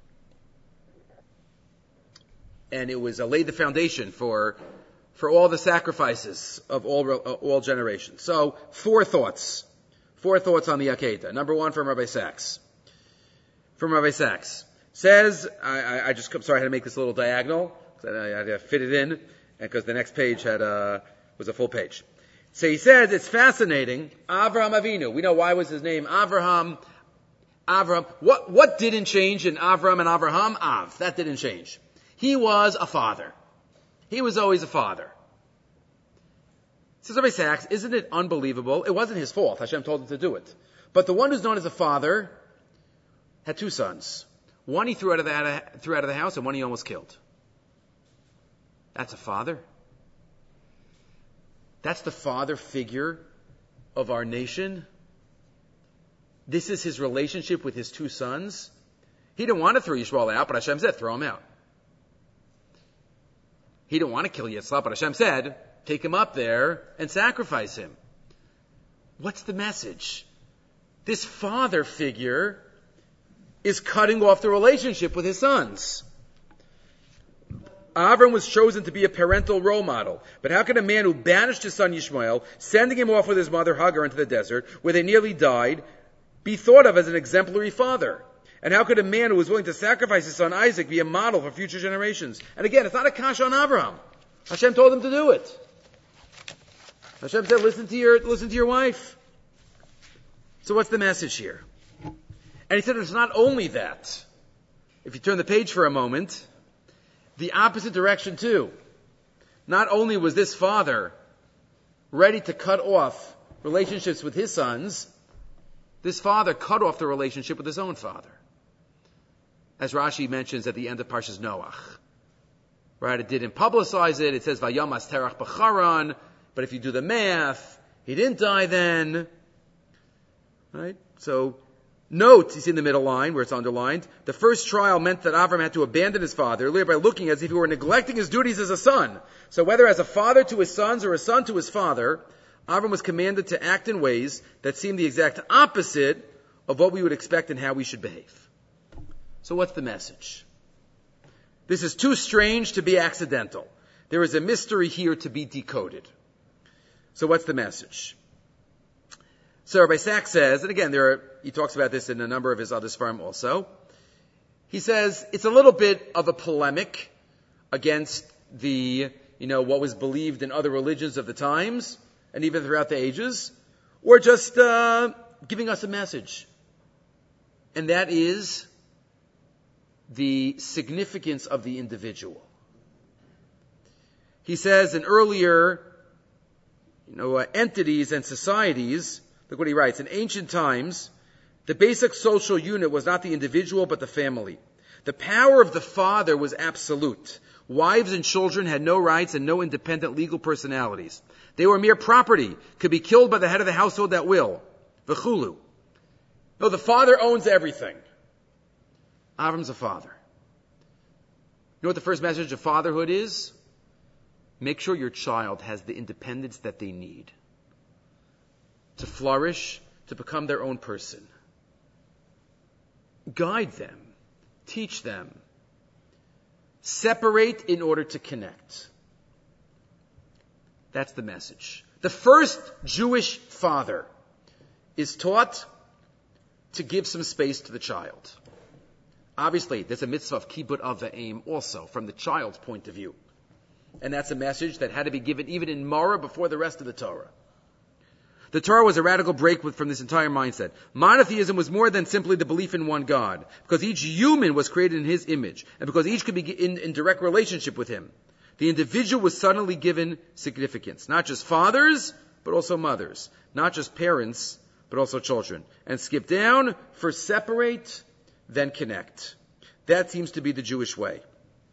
And it was uh, laid the foundation for for all the sacrifices of all uh, all generations. So, four thoughts. Four thoughts on the Akedah. Number one from Rabbi Sachs. From Rabbi Sachs. Says, I, I, I just, sorry, I had to make this a little diagonal. I had to fit it in, because the next page had uh, was a full page. So he says, it's fascinating. Avraham Avinu. We know why was his name Avraham. Avraham. What, what didn't change in Avraham and Avraham? Av. That didn't change. He was a father. He was always a father. Says Rabbi Sachs, isn't it unbelievable? It wasn't his fault. Hashem told him to do it. But the one who's known as a father had two sons. One he threw out of the, threw out of the house, and one he almost killed. That's a father. That's the father figure of our nation. This is his relationship with his two sons. He didn't want to throw Yishmael out, but Hashem said, throw him out. He didn't want to kill Yitzchak, but Hashem said, take him up there and sacrifice him. What's the message? This father figure is cutting off the relationship with his sons. Avram was chosen to be a parental role model. But how can a man who banished his son Yishmael, sending him off with his mother Hagar into the desert, where they nearly died, be thought of as an exemplary father? And how could a man who was willing to sacrifice his son Isaac be a model for future generations? And again, it's not a kasha on Abraham. Hashem told him to do it. Hashem said, listen to your, listen to your wife. So what's the message here? And he said it's not only that. If you turn the page for a moment, the opposite direction too. Not only was this father ready to cut off relationships with his sons, this father cut off the relationship with his own father. As Rashi mentions at the end of Parshas Noach. Right? It didn't publicize it. It says, Vayamas terach b'charan. But if you do the math, he didn't die then. Right? So, note, you see in the middle line where it's underlined, the first trial meant that Avram had to abandon his father by looking as if he were neglecting his duties as a son. So whether as a father to his sons or a son to his father, Avram was commanded to act in ways that seemed the exact opposite of what we would expect and how we should behave. So what's the message? This is too strange to be accidental. There is a mystery here to be decoded. So what's the message? So Rabbi Sachs says, and again, there are, he talks about this in a number of his other Sfarim also. He says it's a little bit of a polemic against the, you know, what was believed in other religions of the times and even throughout the ages, or just uh, giving us a message, and that is the significance of the individual. He says in earlier, you know, uh, entities and societies. Look what he writes. In ancient times, the basic social unit was not the individual, but the family. The power of the father was absolute. Wives and children had no rights and no independent legal personalities. They were mere property, could be killed by the head of the household at will. V'chulu. No, the father owns everything. Avram's a father. You know what the first message of fatherhood is? Make sure your child has the independence that they need to flourish, to become their own person. Guide them. Teach them. Separate in order to connect. That's the message. The first Jewish father is taught to give some space to the child. Obviously, there's a mitzvah of kibbut av v'aim also, from the child's point of view. And that's a message that had to be given even in Marah before the rest of the Torah. The Torah was a radical break with, from this entire mindset. Monotheism was more than simply the belief in one God, because each human was created in his image, and because each could be in, in direct relationship with him. The individual was suddenly given significance. Not just fathers, but also mothers. Not just parents, but also children. And skip down, first separate, then connect. That seems to be the Jewish way.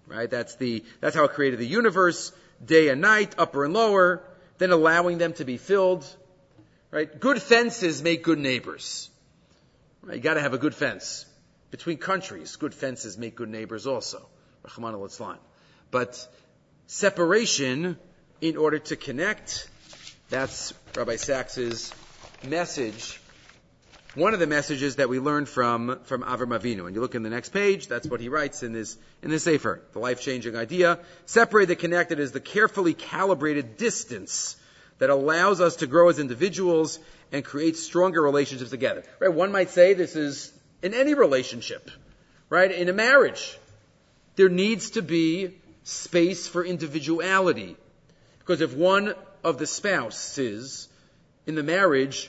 Right? That's the, that's how it created the universe, day and night, upper and lower, then allowing them to be filled. Right? Good fences make good neighbors. Right? You gotta have a good fence. Between countries, good fences make good neighbors also. Rahman al-Islam. But separation in order to connect, that's Rabbi Sachs's message. One of the messages that we learned from, from Avram Avinu. And you look in the next page, that's what he writes in this, in this Sefer. The life-changing idea. Separate the connected is the carefully calibrated distance that allows us to grow as individuals and create stronger relationships together. Right? One might say this is in any relationship. Right? In a marriage. There needs to be space for individuality. Because if one of the spouses in the marriage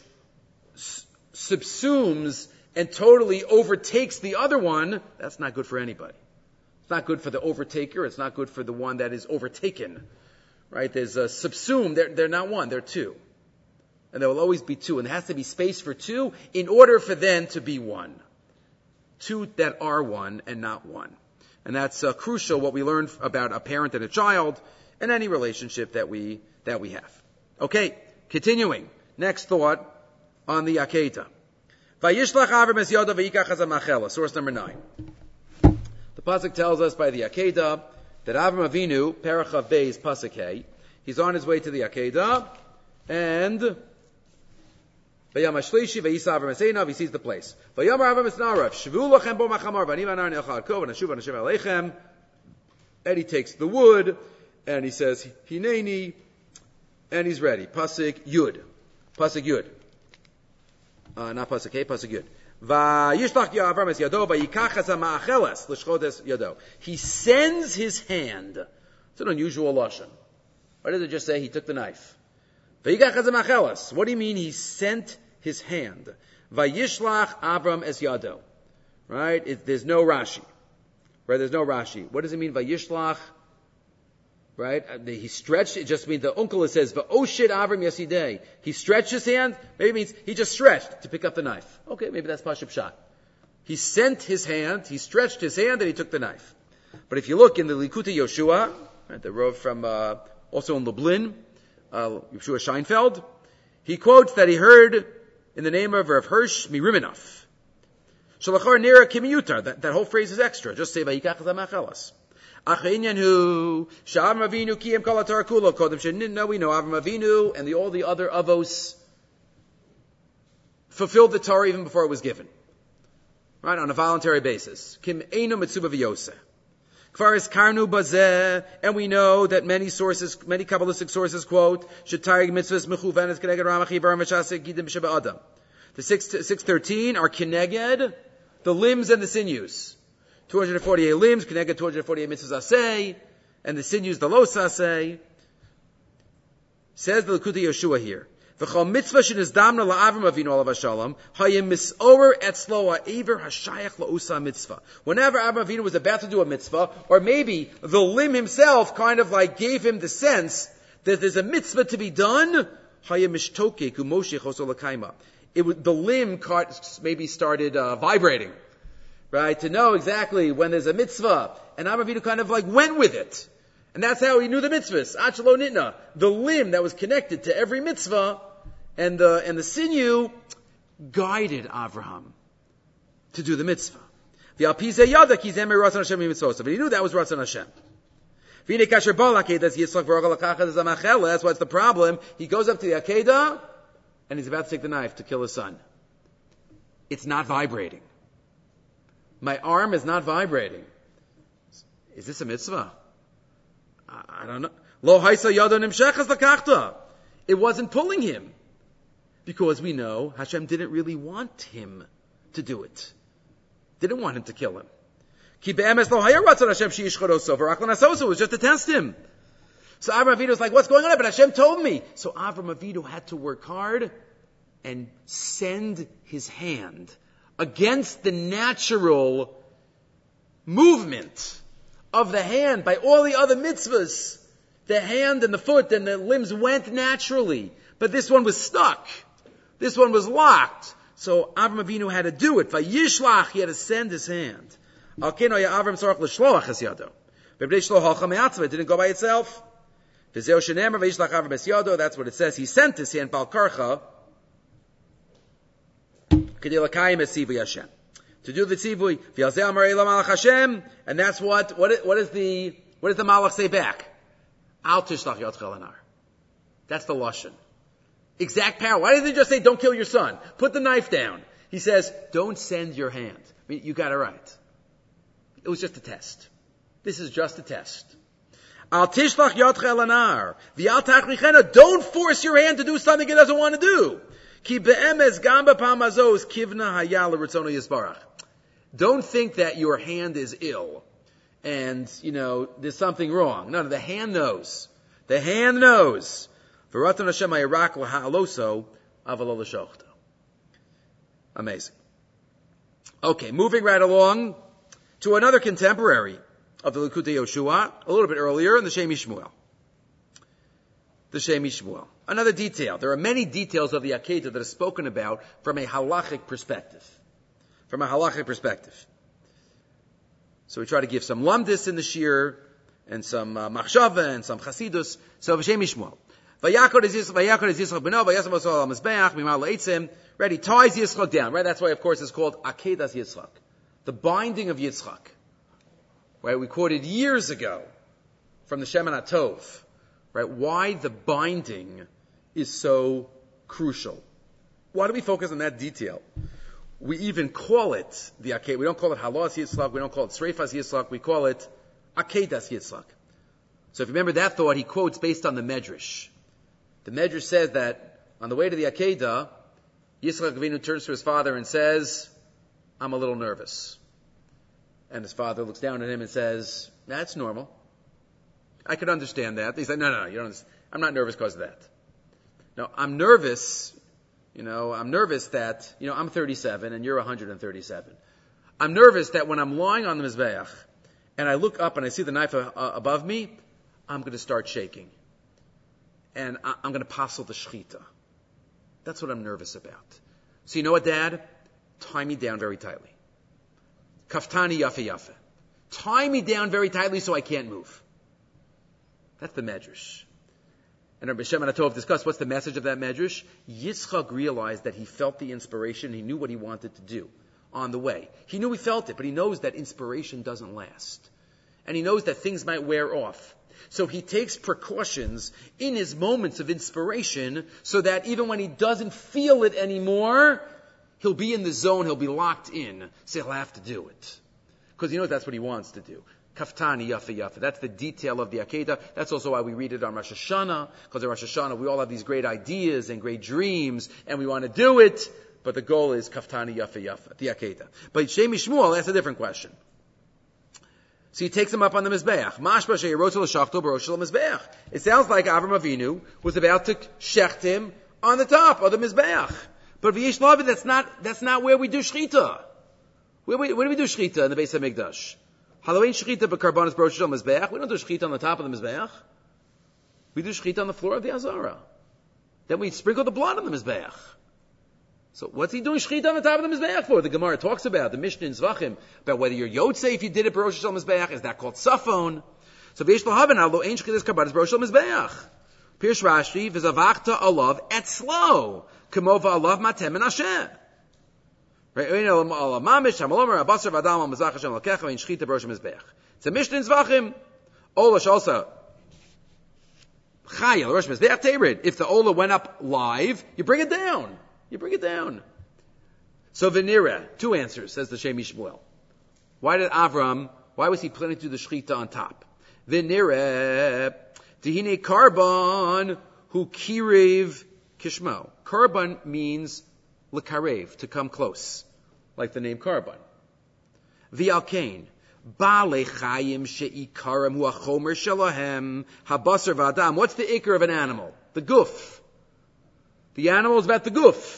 subsumes and totally overtakes the other one, that's not good for anybody. It's not good for the overtaker. It's not good for the one that is overtaken. Right? There's a subsume. They're, they're not one. They're two. And there will always be two. And there has to be space for two in order for them to be one. Two that are one and not one. And that's uh, crucial, what we learn about a parent and a child and any relationship that we, that we have. Okay. Continuing. Next thought on the Akedah. Vayishlach Avram es Yodav vayikach az hamachela. Source number nine. The pasuk tells us by the Akedah that Avram Avinu, Parachav Beis pasuk Hey, he's on his way to the Akedah, and Vayam Ashlishi Vayisa Avram es Einav, he sees the place. Vayam Avram es Narav Shvu lachem bo machamar v'ani v'anar ne'achad kov v'nashuv v'nashiv aleichem. And he takes the wood and he says Hineni, and he's ready. Pasuk Yud, pasuk Yud. Uh, not pasuk Hey, pasuk Yud. Vayishlach Avram es yado vayikach az hama'acheles l'shchot es yado. He sends his hand. It's an unusual lashon. Why does it just say he took the knife? Vayikach az hama'acheles. What do you mean he sent his hand? Vayishlach Avram es yado. Right? It, there's no Rashi. Right? There's no Rashi. What does it mean? Vayishlach. Right? He stretched, it just means the uncle says, V'oshid Avram Yasidei. He stretched his hand, maybe it means he just stretched to pick up the knife. Okay, maybe that's Pashut Pshat. He sent his hand, he stretched his hand, and he took the knife. But if you look in the Likutei Yoshua, right, the Rav from, uh, also in Lublin, uh, Yoshua Scheinfeld, he quotes that he heard in the name of Rav Hirsch Miriminov. Shalachar Nira Kimiyutar. That, that whole phrase is extra. Just say, Vayikach az hamachelas. Ach Inyanhu Sh'Avram Avinu Kiyem Kol HaTorah Kulo Kodem Sheninna. We know Avram Avinu and the, all the other avos fulfilled the Torah even before it was given, right? On a voluntary basis. Kim Einu Mitzuba V'Yoseh. Kvaris Karnu Bazeh, and we know that many sources, many Kabbalistic sources quote Shetayig Mitzvahs Mechuvenes Keneged Ramachi Bar Meshasek Gidim Sheba Adam. The six six thirteen are Keneged, the limbs and the sinews. two hundred forty-eight limbs, connected two hundred forty-eight mitzvahs asay, and the sinews, the los asay. Says the Likutei Yoshua here. V'chol mitzvah shenizdamna la'avram avinu alav hashalom, hayim misover etzlo ha'ever hashayach la'usa mitzvah. Whenever Avram Avinu was about to do a mitzvah, or maybe the limb himself kind of like gave him the sense that there's a mitzvah to be done, hayim mishtoke kumoshech osolakaima. It was, the limb maybe started uh, vibrating. Right, to know exactly when there's a mitzvah. And Avram Avinu kind of like went with it. And that's how he knew the mitzvahs. Achlo nitna. The limb that was connected to every mitzvah and the, and the sinew guided Avraham to do the mitzvah. But he knew that was Ratzon Hashem. That's what's the problem. He goes up to the Akedah and he's about to take the knife to kill his son. It's not vibrating. My arm is not vibrating. Is this a mitzvah? I, I don't know. Lo haisa yado nimshechas lakachta. It wasn't pulling him. Because we know Hashem didn't really want him to do it. Didn't want him to kill him. Ki be'emes lo haya ratzon Hashem she'yishchod oso v'rak l'nasoso. It was just to test him. So Avram Avinu was like, what's going on? But Hashem told me. So Avram Avinu had to work hard and send his hand against the natural movement of the hand by all the other mitzvahs. The hand and the foot and the limbs went naturally. But this one was stuck. This one was locked. So Avram Avinu had to do it. Vayishlach, he had to send his hand. It didn't go by itself. That's what it says. He sent his hand Bal Karcha to do the tzivui. And that's what, what, what is the, what does the Malach say back? Al tishlach yodcha el anar. That's the lashon. Exact power. Why didn't they just say, don't kill your son? Put the knife down. He says, don't send your hand. I mean, you got it right. It was just a test. This is just a test. Al tishlach yodcha el anar. V'al tachlichena. Don't force your hand to do something it doesn't want to do. Ki be'emes gamba pamazos kivna hayal l'ritzono yisbarach. Don't think that your hand is ill and, you know, there's something wrong. No, no, the hand knows. The hand knows. V'ratan Hashem ha'yirak l'ha'aloso avalo l'shochto. Amazing. Okay, moving right along to another contemporary of the Likutei Yoshua, a little bit earlier in the Shemi Shmuel. The Shemi Shmuel. Another detail. There are many details of the Akedah that are spoken about from a halachic perspective. From a halachic perspective. So we try to give some lamdis in the shir, and some uh, machshava, and some chasidus. So Shemi Shmuel. Vayakod is Yitzchak b'no, vayasam osol al mizbeach, mimal leitzim. Right, he ties Yitzchak down. Right, that's why, of course, it's called Akedas Yitzchak. The binding of Yitzchak. Right, we quoted years ago from the Shemen HaTov. Right, why the binding is so crucial. Why do we focus on that detail? We even call it the Akedah. We don't call it Halas Yitzchak. We don't call it Sreifas Yitzchak. We call it Akedas Yitzchak. So if you remember that thought, he quotes based on the Medrash. The Medrash says that on the way to the Akedah, Yitzchak Avinu turns to his father and says, I'm a little nervous. And his father looks down at him and says, that's normal. I could understand that. He said, no, no, no, you don't understand. I'm not nervous because of that. No, I'm nervous, you know, I'm nervous that, you know, I'm thirty-seven and you're one hundred thirty-seven. I'm nervous that when I'm lying on the Mizbeach and I look up and I see the knife uh, above me, I'm going to start shaking. And I, I'm going to passel the shechita. That's what I'm nervous about. So you know what, Dad? Tie me down very tightly. Kaftani yafe yafe. Tie me down very tightly so I can't move. That's the Medrash. And Rabbi Shemen HaTov discussed what's the message of that Medrash. Yitzchak realized that he felt the inspiration. He knew what he wanted to do on the way. He knew he felt it, but he knows that inspiration doesn't last. And he knows that things might wear off. So he takes precautions in his moments of inspiration so that even when he doesn't feel it anymore, he'll be in the zone, he'll be locked in, so he'll have to do it. Because he knows that's what he wants to do. Kaftani yafe yafe. That's the detail of the Akedah. That's also why we read it on Rosh Hashanah, because on Rosh Hashanah we all have these great ideas and great dreams, and we want to do it, but the goal is Kaftani yafe yafe, the Akedah. But Shemi Shmuel, that's a different question. So he takes him up on the Mizbeach. Mashba she'yirotu l'shachto b'rosh Mizbeach. It sounds like Avram Avinu was about to shecht him on the top of the Mizbeach. But v'yesh lavi, that's not, that's not where we do shechita. Where, where, where do we do shechita in the Beis HaMikdash? Halloween shechita b'karbanos b'rosh Mizbeach. We don't do shechita on the top of the Mizbeach. We do shechita on the floor of the Azara. Then we sprinkle the blood on the Mizbeach. So what's he doing shechita on the top of the Mizbeach for? The Gemara talks about, the Mishnah in Zvachim, about whether you're Yotzei if you did it b'rosh Mizbeach. Is that called Safon? So v'yesh lahaven al lo ein shechitas karbanos b'rosh Mizbeach. Pirsh Rashi v'zavachta alav etzlo k'mo v'alav matem and Hashem. Right? Mamish hamalomer abasar v'adam al mizach Hashem l'kecha ein shechita b'rosh Mizbeach. It's a Mishnah in Zvachim. Olash also. Chayil rosh Mizbeach terid. If the Ola went up live, you bring it down. You bring it down. So Venira, two answers, says the Shemi Shmuel. Why did Avram, why was he planning to do the shechita on top? Venira, Tehine Karban, hu kirev kishmo. Karban means lekarev, to come close, like the name Karban. V'alkein, Ba'alei chayim she'ikaram hu achomer shelahem, habasar v'adam. What's the ikar of an animal? The guf. The animal is about the guf.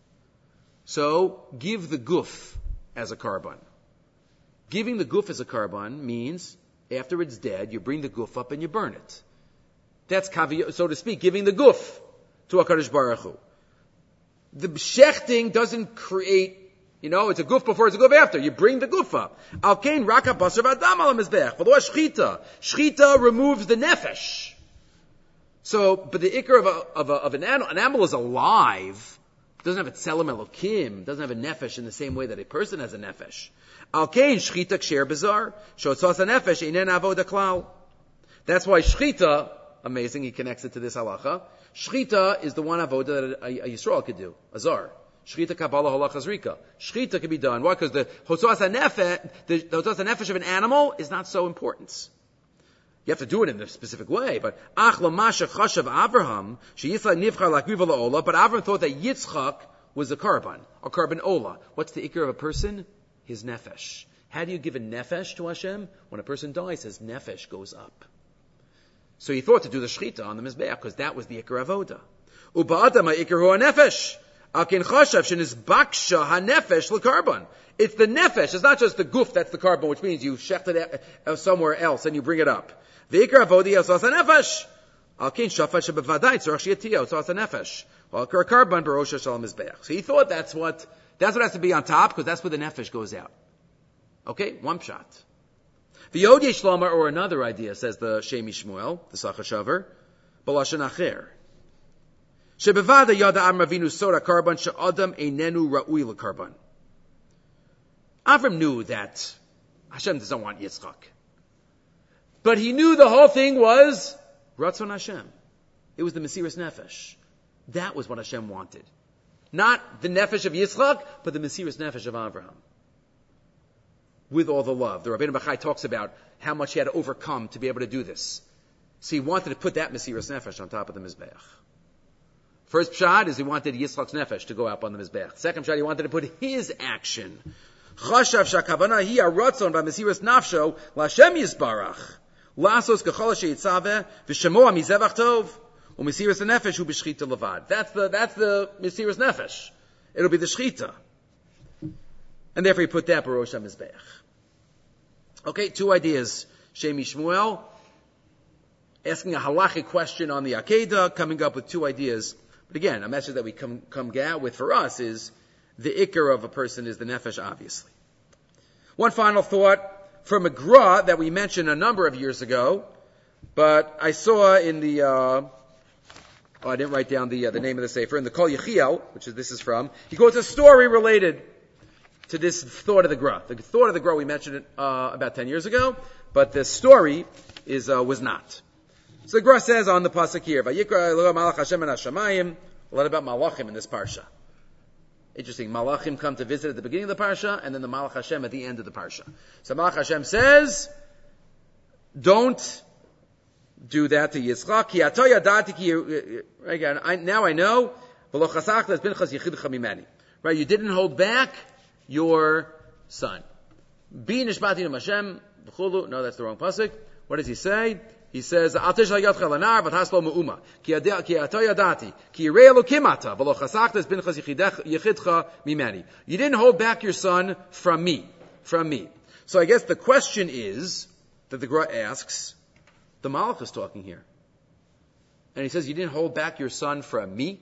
So, give the guf as a karban. Giving the guf as a karban means, after it's dead, you bring the guf up and you burn it. That's kavi, so to speak, giving the guf to HaKadosh Baruch Hu. The shechting doesn't create You know, it's a guf before, it's a guf after. You bring the gufa. Al kain raka basar v'adam al mizbech. V'lo shchita. Shchita removes the nefesh. So, but the ikar of a, of a, of an animal, an animal is alive. It doesn't have a tselem elokim. Doesn't have a nefesh in the same way that a person has a nefesh. Al kain shchita ksher bizar. Shotzas a nefesh einen avoda klal. That's why shchita, amazing, he connects it to this halacha. Shchita is the one avoda that a, a Yisrael could do. A zar. Shchita kabbalah halachas rika. Shchita can be done. Why? Because the hotzas hanefesh, the hotzas hanefesh of an animal is not so important. You have to do it in a specific way. But ach lamasha chashav Avraham sheyitzchak nivchar lakriva laola. But Avraham thought that Yitzchak was a karban, a karban ola. What's the ikar of a person? His nefesh. How do you give a nefesh to Hashem? When a person dies, his nefesh goes up. So he thought to do the shchita on the mizbeach because that was the ikar avoda. Uba adam ikar hu nefesh. Akin chashav shenizbaksha hanefesh lekarban. It's the nefesh. It's not just the guf that's the carbon, which means you shecht it somewhere else and you bring it up. The ikar avodi asas hanefesh. Akin shafat shebevadai tzorach sheyatiyah asas hanefesh. Well, karban barosha shalom mizbeach. So he thought that's what that's what has to be on top because that's where the nefesh goes out. Okay, one pshat. The Yod Yishlama, or another idea, says the Shemi Shmuel, the Sachashavar, Balashan Acher. Shebevada yada Avram Avinu sora karban she'adam einenu ra'ui lekarban. Avram knew that Hashem doesn't want Yitzchak. But he knew the whole thing was Ratzon Hashem. It was the Mesiras Nefesh. That was what Hashem wanted. Not the Nefesh of Yitzchak, but the Mesiras Nefesh of Avraham. With all the love. The Rabbeinu Bachai talks about how much he had to overcome to be able to do this. So he wanted to put that Mesiras Nefesh on top of the Mizbeach. First pshat is he wanted Yitzchak's Nefesh to go up on the Mizbeach. Second pshat, he wanted to put his action. Chashav shakavana hi aratzon v'mesiras nafsho l'Hashem yisbarach. Lasos kachol sheyitzaveh v'shemoa mizevach tov u'mesiras nefesh hu b'shchita levad. That's the, that's the Mesiras Nefesh. It'll be the shchita. And therefore he put that Barosh HaMizbeach. Okay, two ideas. Shemi Shmuel, asking a halachic question on the Akedah, coming up with two ideas. But again, a message that we come, come out with for us is the ikar of a person is the nefesh, obviously. One final thought from a gra that we mentioned a number of years ago, but I saw in the, uh, oh, I didn't write down the, uh, the name of the sefer, in the Kol Yechiel, which is, this is from, he quotes a story related to this thought of the gra. The thought of the gra, we mentioned it uh, about ten years ago, but the story is uh, was not. So the gra says on the pasuk here, Vayikra Eloah Malach Hashem and Hashemayim, a lot about Malachim in this parsha. Interesting, Malachim come to visit at the beginning of the parsha, and then the Malach Hashem at the end of the parsha. So Malach Hashem says, don't do that to Yitzchak. Ki ato yadati ki, again, I, now I know, V'lo chasach les binchas yichidcha mimeni. Right, you didn't hold back your son. Bi nishbati Hashem v'chulu. No, that's the wrong pasuk. What does he say? He says, "Al tishla yadcha lanar v'taslo me'uma ki ato yadati ki yirei Elokim ata v'lo chasachtas binchas yichidcha mimeni." You didn't hold back your son from me, from me. So I guess the question is that the Gra asks, the Malach is talking here, and he says, "You didn't hold back your son from me."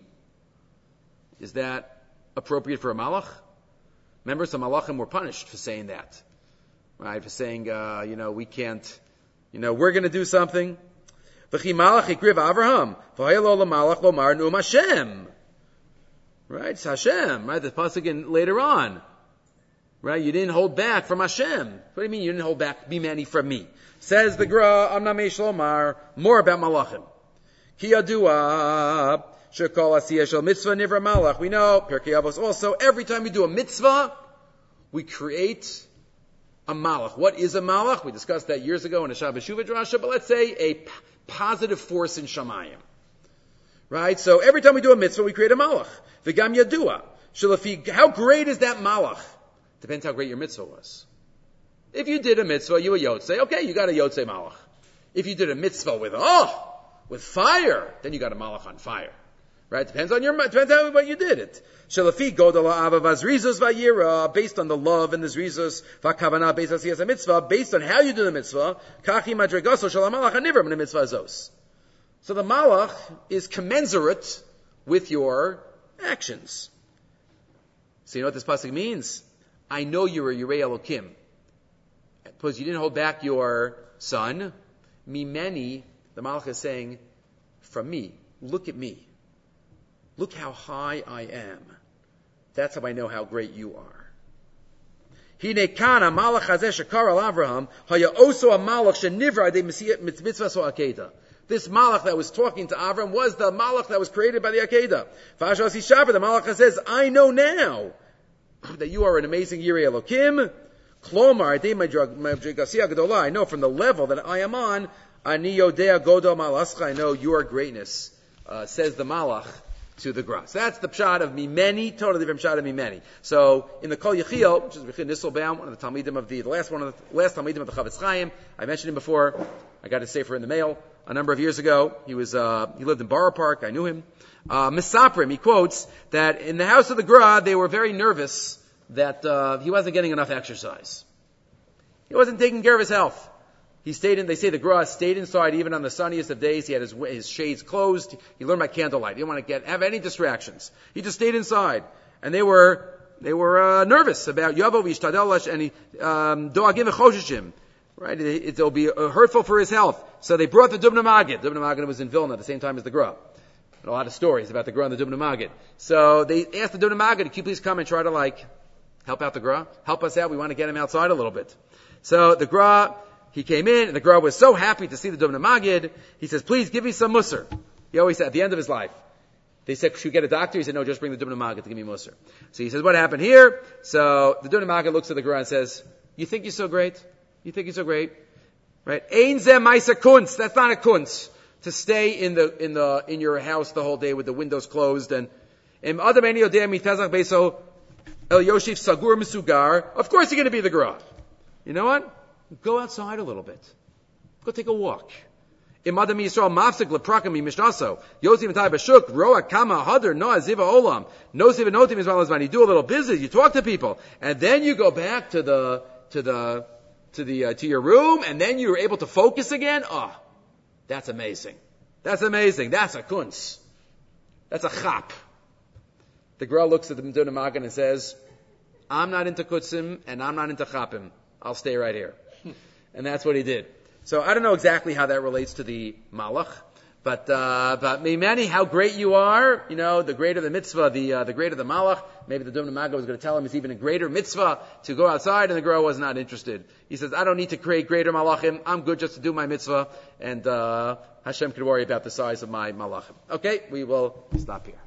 Is that appropriate for a Malach? Remember, some Malachim were punished for saying that, right? For saying, uh, you know, we can't, you know, we're going to do something. V'chi malach ikriv Avraham, v'hayelo l'malach lomar nu'um Hashem. Right? It's Hashem, right? The pasuk in later on. Right? You didn't hold back from Hashem. What do you mean you didn't hold back bimani from me? Says the Gra, Amna Meish Lomar, more about Malachim. Ki yadua, shekol asiyah shel mitzvah nivra malach. We know, Pirkei Avos also, every time we do a mitzvah, we create a malach. What is a malach? We discussed that years ago in a Shabbos Shuvah Drasha, but let's say a p- positive force in Shamayim. Right? So every time we do a mitzvah, we create a malach. V'gam yadua. Shalafi, how great is that malach? Depends how great your mitzvah was. If you did a mitzvah, you were yotzei, okay, you got a yotzei malach. If you did a mitzvah with, oh, with fire, then you got a malach on fire. Right? Depends on your, depends on what you did it. Shalafi godala ava vazrizus vayira, based on the love and the zrizus, vakavana based on siyas mitzvah, based on how you do the mitzvah, kachi madregaso shalamalach anivra min mitzvah zos. So the malach is commensurate with your actions. So you know what this pasuk means? I know you're a Yirei Elokim. Because you didn't hold back your son. Mimeni, the Malach is saying, from me. Look at me. Look how high I am. That's how I know how great you are. Hine kana malach hazeh shekar al Avraham haya oso a malach shenivra de mitzvah so akeda. This malach that was talking to Avram was the malach that was created by the Akedah. V'ashas yishaber, the malach says, I know now that you are an amazing Yirei Elokim. Klomar, I know from the level that I am on, ani yodea godol malascha, I know your greatness, uh, says the malach to the Gra. So that's the pshat of Mimeni, totally different pshat of Mimeni. So in the Kol Yechiel, which is Rechid Nisselbaum, one of the Talmidim of the, the last one of the last Talmidim of the Chavetz Chaim, I mentioned him before. I got his sefer in the mail a number of years ago. He was uh, he lived in Borough Park. I knew him. Uh, Misaprim, he quotes that in the house of the Gra, they were very nervous that uh, he wasn't getting enough exercise. He wasn't taking care of his health. He stayed in, they say the Gra stayed inside even on the sunniest of days. He had his, his shades closed. He learned by candlelight. He didn't want to get, have any distractions. He just stayed inside. And they were, they were, uh, nervous about Yavo v'ishtadelash and he, um, doagim v'choshishim. Right? It, it'll be uh, hurtful for his health. So they brought the Dubna Magid. Dubna Magid was in Vilna at the same time as the Gra. A lot of stories about the Gra and the Dubna Magid. So they asked the Dubna Magid, can you please come and try to like, help out the Gra? Help us out. We want to get him outside a little bit. So the Gra, he came in, and the Gra was so happy to see the Dubna Magid. He says, please give me some musar. He always said, at the end of his life. They said, should we get a doctor? He said, no, just bring the Dubna Magid to give me musar. So he says, what happened here? So the Dubna Magid looks at the Gra and says, you think you're so great? You think you're so great? Right? Ein zeh ma'aser kunz. That's not a kunz. To stay in the, in the, in your house the whole day with the windows closed and, im adam eni yodea mitazach beso el yoshif sagur misugar. Of course you're going to be the Gra. You know what? Go outside a little bit. Go take a walk. Imadam Yisrael mafsik leprakam mishnaso. Yosef Matai Bashuk, Roa Kama Hadar Noah Ziva Olam. No Ziva Notim as well as when you do a little business, you talk to people, and then you go back to the to the to the uh, to your room, and then you're able to focus again. Oh, that's amazing. That's amazing. That's a kunz. That's a chap. The girl looks at the Dubna Magid and says, I'm not into kutzim and I'm not into chapim. I'll stay right here. And that's what he did. So I don't know exactly how that relates to the malach, but uh, but Mimeni, how great you are, you know, the greater the mitzvah, the uh, the greater the malach. Maybe the Dubna Magid was going to tell him it's even a greater mitzvah to go outside, and the girl was not interested. He says, I don't need to create greater malachim. I'm good just to do my mitzvah, and uh, Hashem can worry about the size of my malachim. Okay, we will stop here.